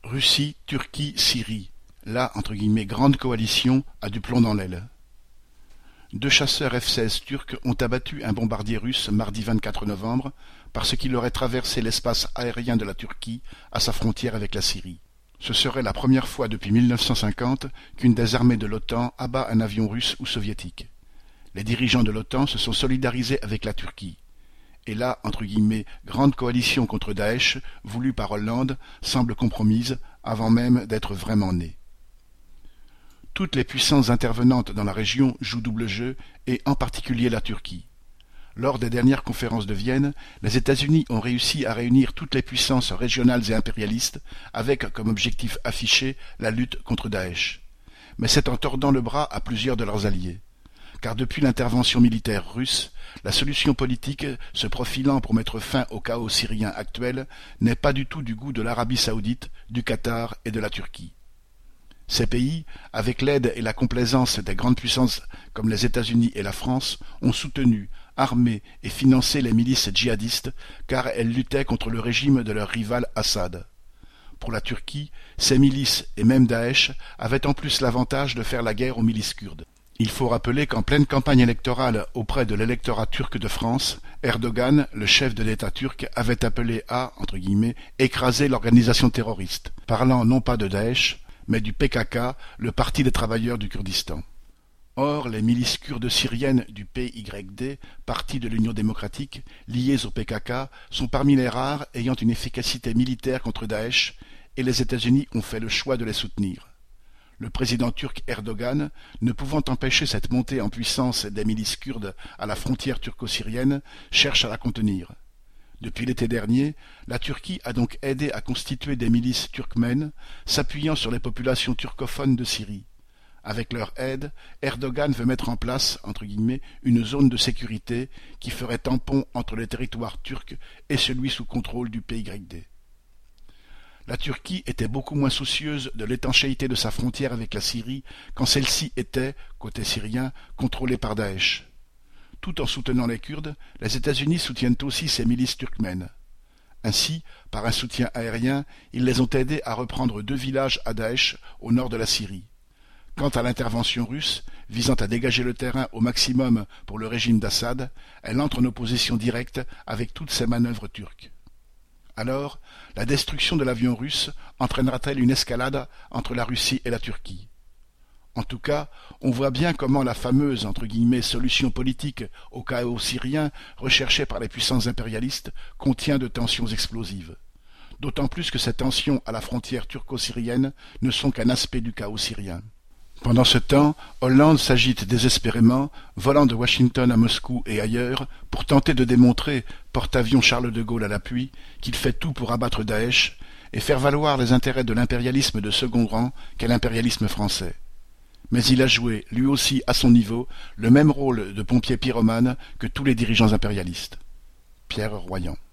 Russie, Turquie, Syrie. La « grande coalition » a du plomb dans l'aile. Deux chasseurs F-16 turcs ont abattu un bombardier russe mardi 24 novembre parce qu'il aurait traversé l'espace aérien de la Turquie à sa frontière avec la Syrie. Ce serait la première fois depuis 1950 qu'une des armées de l'OTAN abat un avion russe ou soviétique. Les dirigeants de l'OTAN se sont solidarisés avec la Turquie. Et la « grande coalition contre Daesh » voulue par Hollande semble compromise avant même d'être vraiment née. Toutes les puissances intervenantes dans la région jouent double jeu, et en particulier la Turquie. Lors des dernières conférences de Vienne, les États-Unis ont réussi à réunir toutes les puissances régionales et impérialistes avec comme objectif affiché la lutte contre Daesh. Mais c'est en tordant le bras à plusieurs de leurs alliés. Car depuis l'intervention militaire russe, la solution politique se profilant pour mettre fin au chaos syrien actuel n'est pas du tout du goût de l'Arabie saoudite, du Qatar et de la Turquie. Ces pays, avec l'aide et la complaisance des grandes puissances comme les États-Unis et la France, ont soutenu, armé et financé les milices djihadistes car elles luttaient contre le régime de leur rival Assad. Pour la Turquie, ces milices et même Daesh avaient en plus l'avantage de faire la guerre aux milices kurdes. Il faut rappeler qu'en pleine campagne électorale auprès de l'électorat turc de France, Erdogan, le chef de l'État turc, avait appelé à « écraser l'organisation terroriste », parlant non pas de Daesh, mais du PKK, le Parti des travailleurs du Kurdistan. Or, les milices kurdes syriennes du PYD, parti de l'Union démocratique, liées au PKK, sont parmi les rares ayant une efficacité militaire contre Daesh, et les États-Unis ont fait le choix de les soutenir. Le président turc Erdogan, ne pouvant empêcher cette montée en puissance des milices kurdes à la frontière turco-syrienne, cherche à la contenir. Depuis l'été dernier, la Turquie a donc aidé à constituer des milices turkmènes, s'appuyant sur les populations turcophones de Syrie. Avec leur aide, Erdogan veut mettre en place, une zone de sécurité qui ferait tampon entre le territoire turc et celui sous contrôle du PYD. La Turquie était beaucoup moins soucieuse de l'étanchéité de sa frontière avec la Syrie quand celle-ci était, côté syrien, contrôlée par Daesh. Tout en soutenant les Kurdes, les États-Unis soutiennent aussi ces milices turkmènes. Ainsi, par un soutien aérien, ils les ont aidés à reprendre 2 villages à Daesh au nord de la Syrie. Quant à l'intervention russe, visant à dégager le terrain au maximum pour le régime d'Assad, elle entre en opposition directe avec toutes ces manœuvres turques. Alors, la destruction de l'avion russe entraînera-t-elle une escalade entre la Russie et la Turquie? En tout cas, on voit bien comment la fameuse « solution politique au chaos syrien recherchée par les puissances impérialistes contient de tensions explosives. D'autant plus que ces tensions à la frontière turco-syrienne ne sont qu'un aspect du chaos syrien. Pendant ce temps, Hollande s'agite désespérément, volant de Washington à Moscou et ailleurs, pour tenter de démontrer, porte-avions Charles de Gaulle à l'appui, qu'il fait tout pour abattre Daesh et faire valoir les intérêts de l'impérialisme de second rang qu'est l'impérialisme français. Mais il a joué, lui aussi à son niveau, le même rôle de pompier pyromane que tous les dirigeants impérialistes. Pierre Royan.